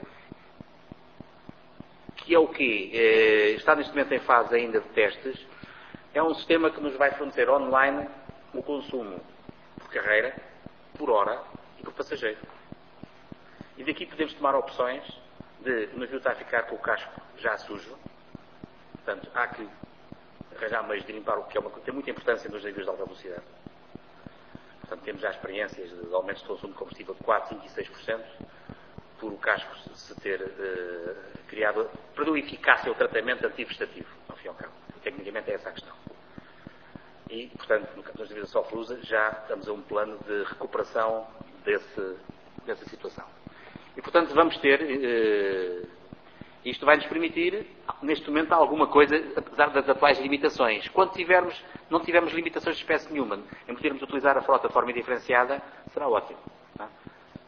que é o quê? Está neste momento em fase ainda de testes. É um sistema que nos vai fornecer online o consumo por carreira, por hora e por passageiro. E daqui podemos tomar opções de o navio está a ficar com o casco já sujo. Portanto, há que arranjar meios de limpar, o que é tem muita importância nos navios de alta velocidade. Portanto, temos já experiências de aumentos de consumo de combustível de 4, 5 e 6%, por o casco se ter criado, perdeu eficácia o tratamento antivegestativo, ao fim e ao cabo. Tecnicamente é essa a questão. E, portanto, no caso das navios de Sofrusa, já estamos a um plano de recuperação dessa situação. E, portanto, vamos ter, isto vai nos permitir, neste momento, alguma coisa, apesar das atuais limitações. Quando não tivermos limitações de espécie nenhuma, em podermos utilizar a frota de forma diferenciada, será ótimo. Não é?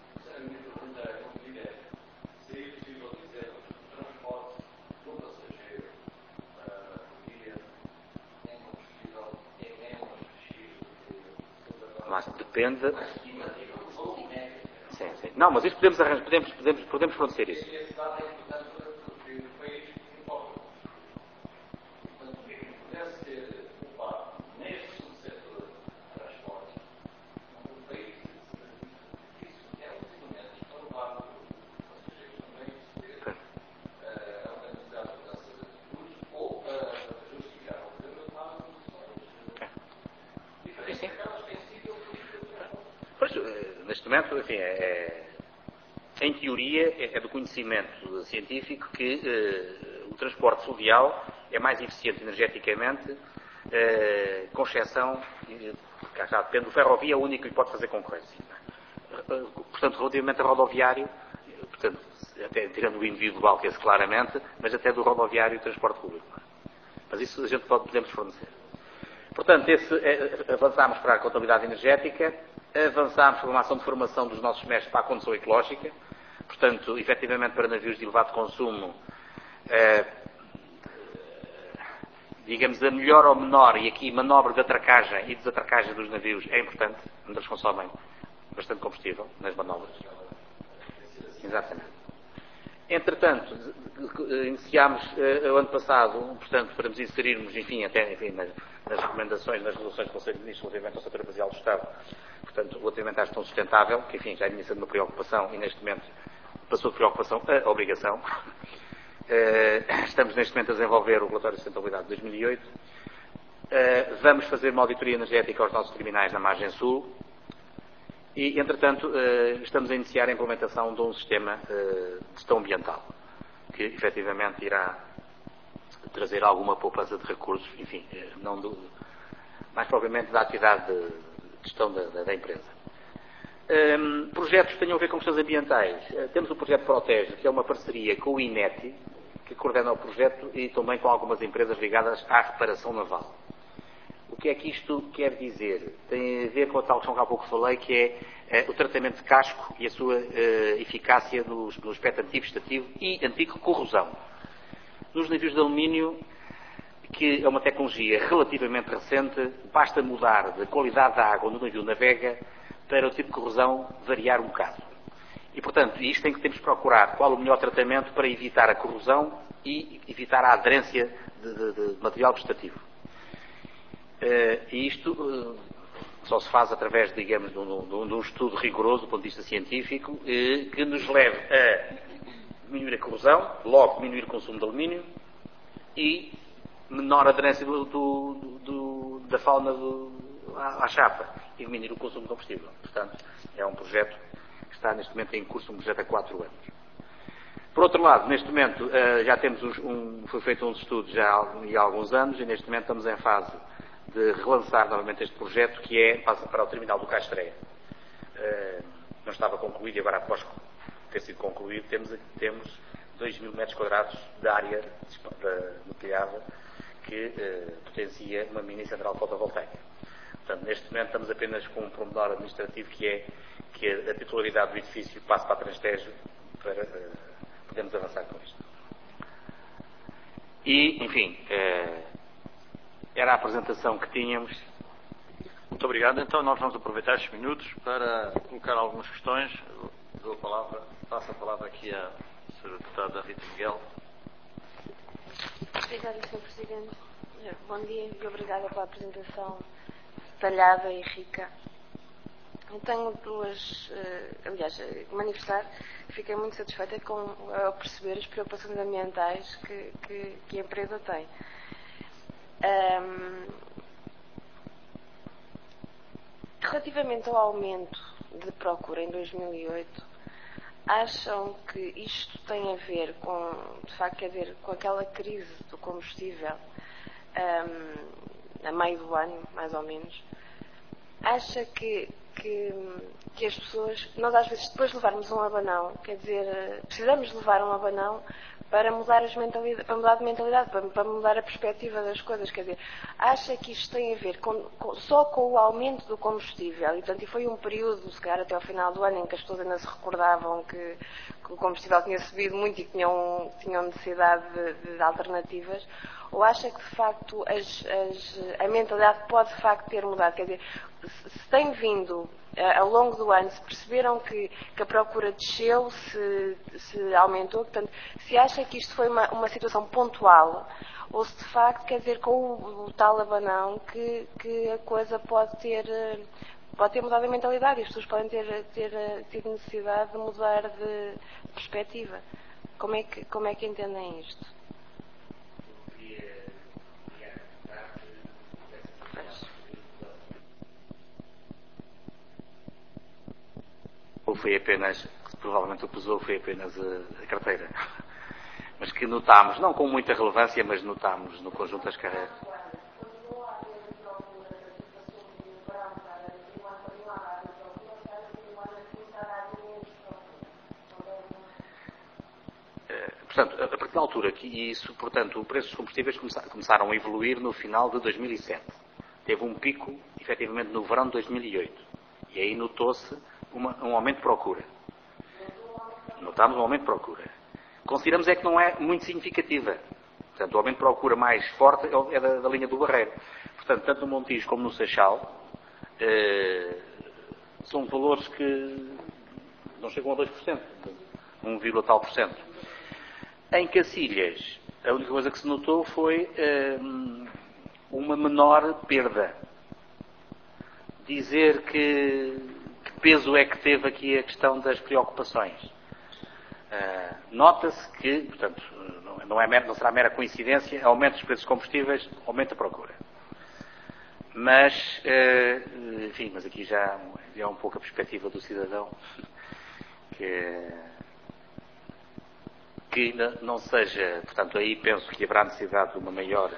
Mas depende. Sim, sim. Não, mas isso podemos fornecer isso. Pois, neste momento, enfim, em teoria, é do conhecimento científico que o transporte fluvial é mais eficiente energeticamente, com exceção, cá já depende do ferrovia, é o único que lhe pode fazer concorrência. Portanto, relativamente ao rodoviário, portanto, até tirando o individual, que é esse claramente, mas até do rodoviário e do transporte público. Mas isso a gente podemos fornecer. Portanto, avançámos para a contabilidade energética, avançámos para uma ação de formação dos nossos mestres para a condução ecológica, portanto, efetivamente para navios de elevado consumo, digamos, a melhor ou menor, e aqui manobra de atracagem e desatracagem dos navios é importante, onde eles consomem bastante combustível nas manobras. Exatamente. Entretanto, iniciámos o ano passado, portanto, para nos inserirmos, enfim, nas recomendações, nas resoluções do Conselho de Ministros relativamente ao setor empresarial do Estado, portanto, relativamente à gestão sustentável, que, enfim, já vinha sendo uma preocupação e, neste momento, passou de preocupação a obrigação. Estamos, neste momento, a desenvolver o relatório de sustentabilidade de 2008. Vamos fazer uma auditoria energética aos nossos terminais na margem sul. E, entretanto, estamos a iniciar a implementação de um sistema de gestão ambiental, que efetivamente irá trazer alguma poupança de recursos, enfim, mais propriamente da atividade de gestão da empresa. Projetos que tenham a ver com questões ambientais. Temos o projeto Protege, que é uma parceria com o INET, que coordena o projeto, e também com algumas empresas ligadas à reparação naval. O que é que isto quer dizer? Tem a ver com a tal questão que há pouco falei, que é o tratamento de casco e a sua eficácia no aspecto antivegestativo e anticorrosão. Nos navios de alumínio, que é uma tecnologia relativamente recente, basta mudar da qualidade da água onde o navio navega para o tipo de corrosão variar um bocado. E, portanto, isto tem que temos que procurar qual o melhor tratamento para evitar a corrosão e evitar a aderência de material vegetativo. E isto só se faz através, digamos, de um estudo rigoroso do ponto de vista científico, que nos leve a diminuir a corrosão, logo diminuir o consumo de alumínio e menor aderência da fauna à chapa e diminuir o consumo de combustível. Portanto, é um projeto que está neste momento em curso, um projeto há 4 anos. Por outro lado, neste momento já temos foi feito um estudo já há alguns anos e neste momento estamos em fase de relançar novamente este projeto, que é para o terminal do Castreia. Não estava concluído e agora, após ter sido concluído, temos 2.000 metros quadrados de área nucleada que potencia uma mini central fotovoltaica. Portanto, neste momento estamos apenas com um pormenor administrativo, que é que a titularidade do edifício passe para a Transtejo para podermos avançar com isto. E, enfim, era a apresentação que tínhamos. Muito obrigado. Então, nós vamos aproveitar estes minutos para colocar algumas questões. Dou a palavra, passo a palavra aqui à Sra. Deputada Rita Miguel. Obrigada, Sr. Presidente. Bom dia e obrigada pela apresentação detalhada e rica. Eu tenho duas, aliás, manifestar que fiquei muito satisfeita ao perceber as preocupações ambientais que a empresa tem. Relativamente ao aumento de procura em 2008, acham que isto tem a ver com, de facto, quer dizer, com aquela crise do combustível a meio do ano, mais ou menos? Acha que as pessoas, nós às vezes depois de levarmos um abanão, quer dizer, precisamos de levar um abanão para mudar para mudar de mentalidade, para mudar a perspectiva das coisas, quer dizer, acha que isto tem a ver só com o aumento do combustível, e portanto, e foi um período, se calhar até ao final do ano, em que as pessoas ainda se recordavam que o combustível tinha subido muito e que tinham necessidade de alternativas, ou acha que de facto a mentalidade pode de facto ter mudado, quer dizer, se tem vindo ao longo do ano, se perceberam que a procura desceu, se aumentou, portanto, se acha que isto foi uma situação pontual, ou se de facto, quer dizer, com o tal abanão, que a coisa pode ter mudado a mentalidade e as pessoas podem ter tido necessidade de mudar de perspectiva. Como é que entendem isto? Foi apenas, provavelmente o que pesou foi apenas a carteira. Mas que notámos, não com muita relevância, mas notámos no conjunto das carreiras. Portanto, a partir da altura que isso, portanto, o preço dos combustíveis começaram a evoluir no final de 2007. Teve um pico, efetivamente, no verão de 2008. E aí notou-se um aumento de procura. Notámos um aumento de procura. Consideramos é que não é muito significativa. Portanto, o aumento de procura mais forte é da linha do Barreiro. Portanto, tanto no Montijo como no Seixal, são valores que não chegam a 2%, 1, tal por cento. Em Cacilhas, a única coisa que se notou foi uma menor perda. Dizer que peso é que teve aqui a questão das preocupações. Nota-se que, portanto, não será mera coincidência, aumento dos preços dos combustíveis, aumenta a procura. Mas, enfim, mas aqui já é um pouco a perspectiva do cidadão, que ainda não seja, portanto, aí penso que haverá necessidade de uma maior,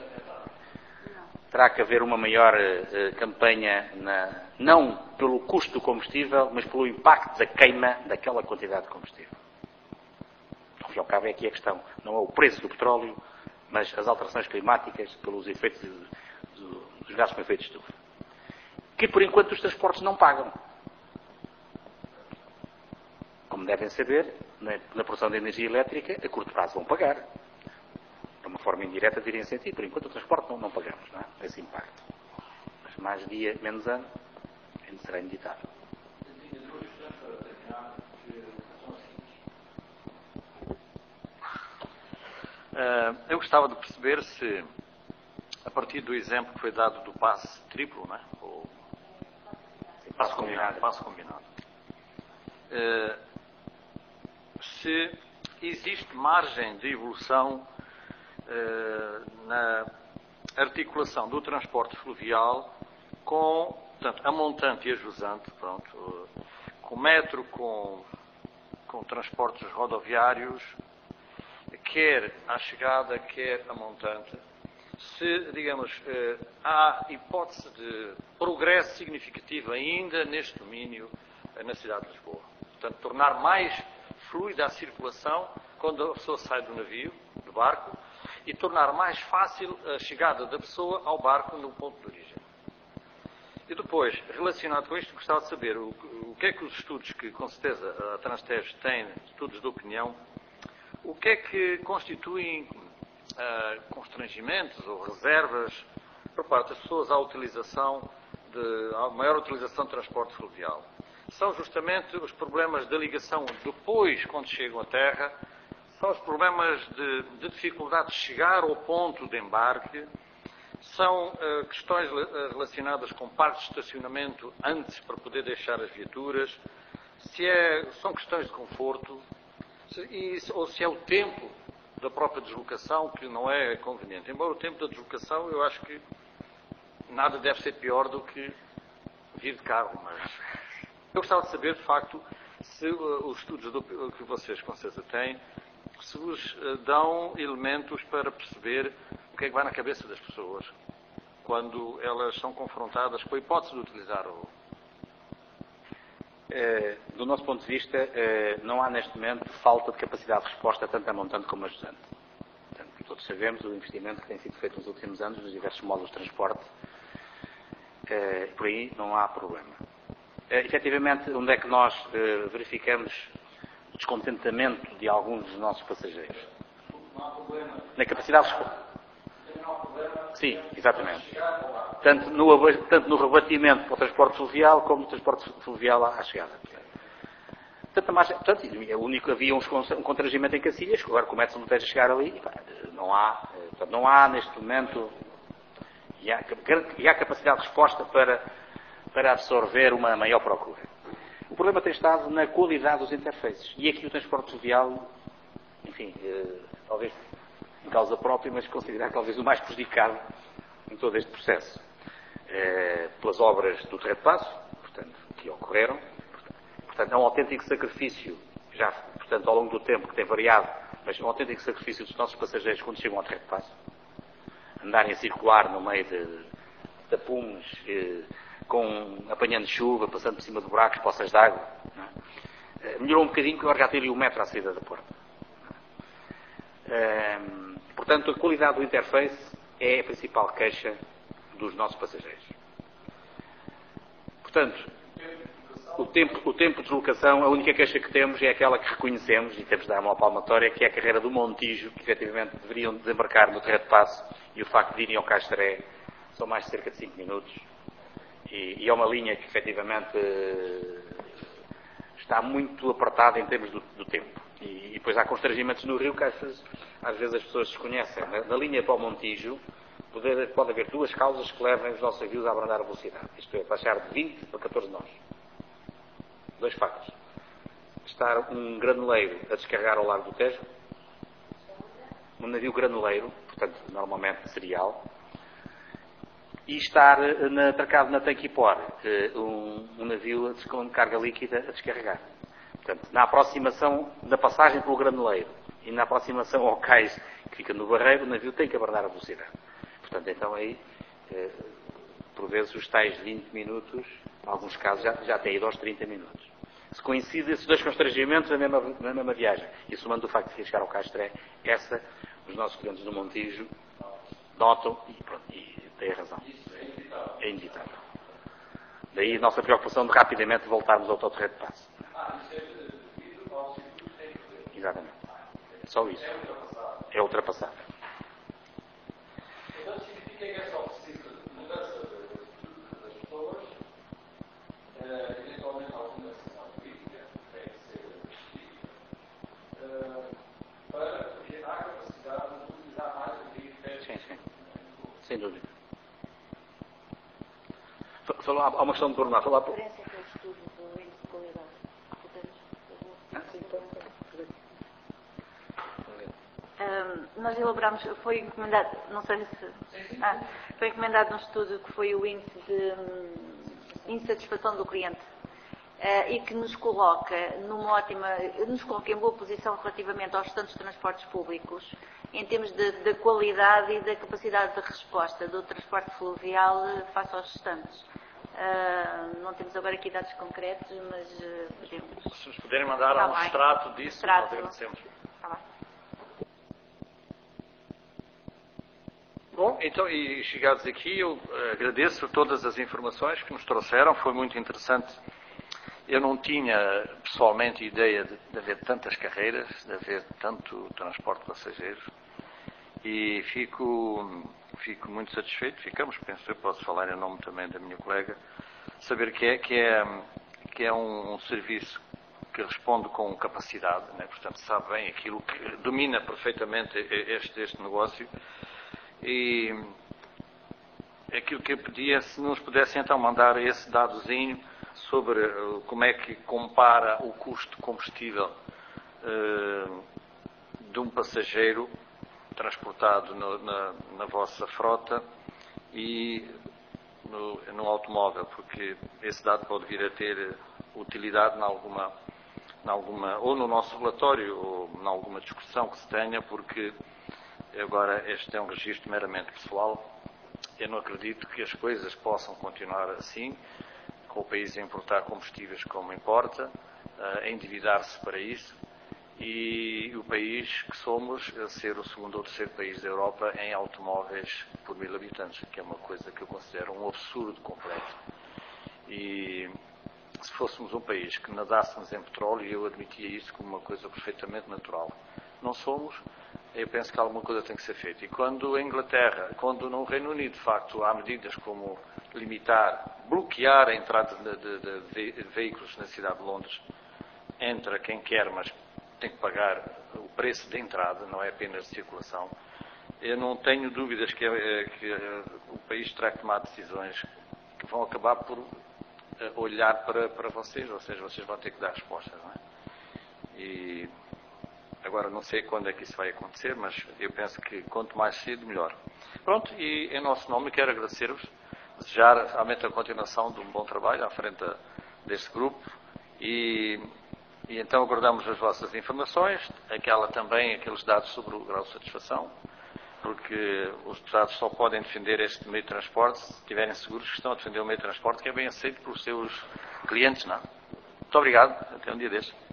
terá que haver uma maior campanha, não pelo custo do combustível, mas pelo impacto da queima daquela quantidade de combustível. Ao fim e ao cabo é aqui a questão, não é o preço do petróleo, mas as alterações climáticas pelos efeitos dos gases com efeito de estufa. Que por enquanto os transportes não pagam. Como devem saber, na produção de energia elétrica, a curto prazo vão pagar. De uma forma indireta, direm sentido. Por enquanto o transporte não pagamos, não é? Esse impacto. Mas mais dia, menos ano, ainda será inevitável. Eu gostava de perceber se, a partir do exemplo que foi dado do passe triplo, né? O passe combinado, se existe margem de evolução na articulação do transporte fluvial com, portanto, a montante e a jusante, pronto, com metro, com transportes rodoviários, quer à chegada, quer a montante, se, digamos, há hipótese de progresso significativo ainda neste domínio na cidade de Lisboa. Portanto, tornar mais fluida a circulação quando a pessoa sai do navio, do barco, e tornar mais fácil a chegada da pessoa ao barco no ponto de origem. E depois, relacionado com isto, gostava de saber o que é que os estudos que, com certeza, a Transteves tem, estudos de opinião, o que é que constituem constrangimentos ou reservas por parte das pessoas à maior utilização de transporte fluvial. São justamente os problemas da ligação depois, quando chegam à terra, são os problemas de dificuldade de chegar ao ponto de embarque, são questões relacionadas com parques de estacionamento antes para poder deixar as viaturas, são questões de conforto, ou se é o tempo da própria deslocação que não é conveniente. Embora o tempo da deslocação, eu acho que nada deve ser pior do que vir de carro, mas eu gostava de saber, de facto, se os estudos que vocês com certeza têm, se vos dão elementos para perceber o que é que vai na cabeça das pessoas quando elas são confrontadas com a hipótese de utilizar do nosso ponto de vista, não há neste momento falta de capacidade de resposta tanto a montante como a jusante. Portanto, todos sabemos o investimento que tem sido feito nos últimos anos nos diversos modos de transporte. Por aí não há problema. Efetivamente, onde é que nós verificamos o descontentamento de alguns dos nossos passageiros? Não há problema. Na capacidade de resposta. Não há problema. Sim, exatamente. Tanto no rebatimento para o transporte fluvial, como no transporte fluvial à chegada. Havia um constrangimento em Cacilhas, que agora começam a chegar ali, não há neste momento, e há capacidade de resposta para absorver uma maior procura. O problema tem estado na qualidade dos interfaces. E aqui o transporte fluvial, enfim, talvez em causa própria, mas considerar talvez o mais prejudicado em todo este processo. Pelas obras do Terreiro de Paço, portanto, que ocorreram. Portanto, é um autêntico sacrifício, já, portanto, ao longo do tempo, que tem variado, mas é um autêntico sacrifício dos nossos passageiros quando chegam ao Terreiro de Paço. Andarem a circular no meio de tapumes, apanhando chuva, passando por cima de buracos, poças de água. Melhorou um bocadinho, que agora já tem ali 1 metro à saída da porta. Portanto, a qualidade do interface é a principal queixa dos nossos passageiros. Portanto, o tempo de deslocação, a única queixa que temos é aquela que reconhecemos, e temos de dar uma palmatória, que é a carreira do Montijo, que efetivamente deveriam desembarcar no Terreiro de Paço, e o facto de irem ao Castaré são mais de cerca de 5 minutos. E é uma linha que efetivamente está muito apertada em termos do tempo. E depois há constrangimentos no Rio que às vezes as pessoas desconhecem. Na linha para o Montijo pode haver 2 causas que levem os nossos navios a abrandar a velocidade. Isto é, baixar de 20 para 14 nós. 2 factos. Estar um granuleiro a descarregar ao largo do Tejo, um navio granuleiro, portanto, normalmente cereal, e estar atracado na Tanquipor, um navio com carga líquida a descarregar. Portanto, na aproximação da passagem pelo granuleiro e na aproximação ao cais que fica no barreiro, o navio tem que abrandar a velocidade. Portanto, então aí, por vezes, os tais 20 minutos, em alguns casos, já têm ido aos 30 minutos. Se coincidem esses 2 constrangimentos na mesma viagem, e somando o facto de chegar ao Castoré, os nossos clientes do Montijo notam e têm razão. É inevitável. Daí a nossa preocupação de rapidamente voltarmos ao Terreiro de Paço. Exatamente. Só isso. É ultrapassado. Então significa que é só preciso mudança das pessoas, eventualmente alguma decisão política, que tem que ser decidida, para que há capacidade de utilizar mais o rio. Sim. Sem dúvida. Há uma questão de pormenor. Falar por... Nós elaboramos, foi encomendado, não sei se... foi encomendado um estudo que foi o índice de insatisfação do cliente. e que nos coloca nos coloca em boa posição relativamente aos restantes transportes públicos, em termos da qualidade e da capacidade de resposta do transporte fluvial face aos restantes. Não temos agora aqui dados concretos, mas podemos. Se nos puderem mandar um extrato disso, nós agradecemos. Tá bem. Bom, então, e chegados aqui, eu agradeço todas as informações que nos trouxeram, foi muito interessante. Eu não tinha pessoalmente ideia de haver tantas carreiras, de haver tanto transporte de passageiros, e fico muito satisfeito, penso eu, posso falar em nome também da minha colega, saber que é um serviço que responde com capacidade, né? Portanto sabe bem aquilo, que domina perfeitamente este negócio, e aquilo que eu pedia, se nos pudessem então mandar esse dadozinho sobre como é que compara o custo de combustível de um passageiro transportado na vossa frota e no automóvel, porque esse dado pode vir a ter utilidade ou no nosso relatório ou em alguma discussão que se tenha, porque agora este é um registro meramente pessoal. Eu não acredito que as coisas possam continuar assim, com o país a importar combustíveis como importa, a endividar-se para isso, e o país que somos a ser o segundo ou terceiro país da Europa em automóveis por 1000 habitantes, que é uma coisa que eu considero um absurdo completo. E se fôssemos um país que nadássemos em petróleo, eu admitia isso como uma coisa perfeitamente natural. Não somos. Eu penso que alguma coisa tem que ser feita. E quando a Inglaterra, quando no Reino Unido, de facto, há medidas como bloquear a entrada de veículos na cidade de Londres, entra quem quer, mas tem que pagar o preço de entrada, não é apenas de circulação. Eu não tenho dúvidas que o país terá que tomar decisões que vão acabar por olhar para vocês, ou seja, vocês vão ter que dar respostas, não é? E agora não sei quando é que isso vai acontecer, mas eu penso que quanto mais cedo, melhor. Pronto, e em nosso nome quero agradecer-vos, desejar realmente a continuação de um bom trabalho à frente deste grupo, e então aguardamos as vossas informações, aqueles dados sobre o grau de satisfação, porque os deputados só podem defender este meio de transporte se estiverem seguros que estão a defender o meio de transporte que é bem aceito pelos seus clientes, não é? Muito obrigado, até um dia destes.